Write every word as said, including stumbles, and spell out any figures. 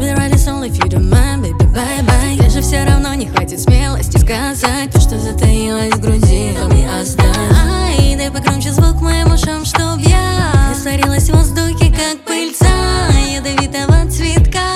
be right as all if you don't mind, baby, bye-bye. Тебе же все равно не хватит смелости сказать то, что затаилось в груди, то мне оставь. Ай, дай погромче звук моим ушам, чтоб я растворилась в воздухе, как пыльца ядовитого цветка.